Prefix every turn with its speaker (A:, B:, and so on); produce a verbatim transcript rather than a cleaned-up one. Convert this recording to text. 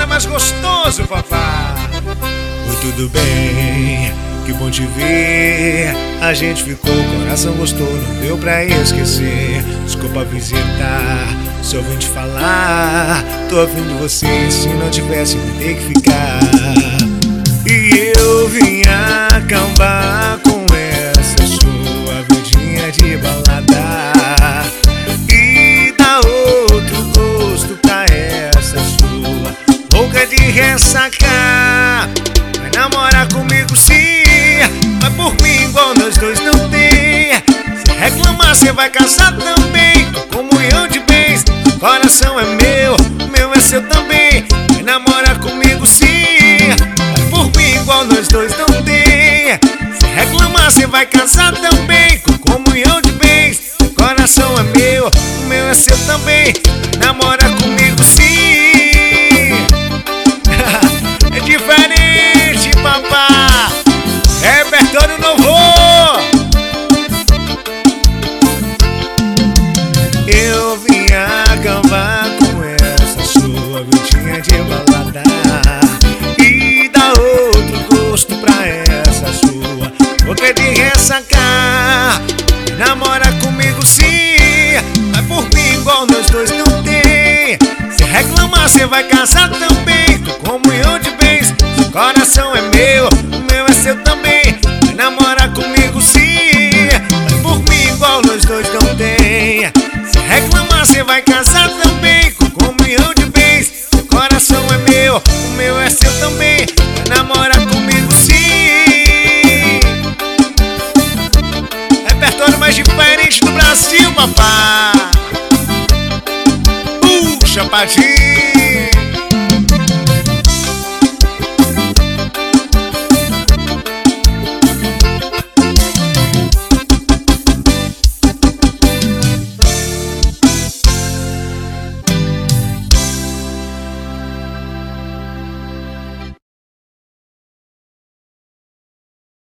A: é mais gostoso, papá. Oi, tudo bem? Que bom te ver. A gente ficou, coração gostou, não deu pra esquecer. Desculpa visitar, se eu vim te falar. Tô ouvindo você, se não tivesse, vai ter que ficar. E eu vim acabar com essa sua vidinha de balada e dar outro gosto pra essa sua boca de ressacar. Vai namorar comigo sim, vai por mim igual nós dois não tem. Se reclamar cê vai casar também, com comunhão de bens. O coração é meu, o meu é seu também. Vai namorar comigo sim, vai por mim igual nós dois não tem. Se reclamar cê vai casar também, com comunhão de bens. O coração é meu, o meu é seu também. Vai namorar comigo sim. É diferente, papá. É repertório novo. Eu vim acabar com essa sua vidinha de balada e dar outro gosto pra essa sua boca de ressacar. Namora comigo sim, vai por mim igual nós dois não tem. Se reclamar cê vai casar também, com comunhão de bens. Seu coração é meu, o meu é seu também. Vai namorar comigo sim, vai por mim igual nós dois não tem. Se reclamar cê vai casar também, com comunhão de bens. Seu coração é meu, o meu é seu também. Vai namorar comigo sim. Repertório mais diferente do Brasil, papá. Uh, chapadinho.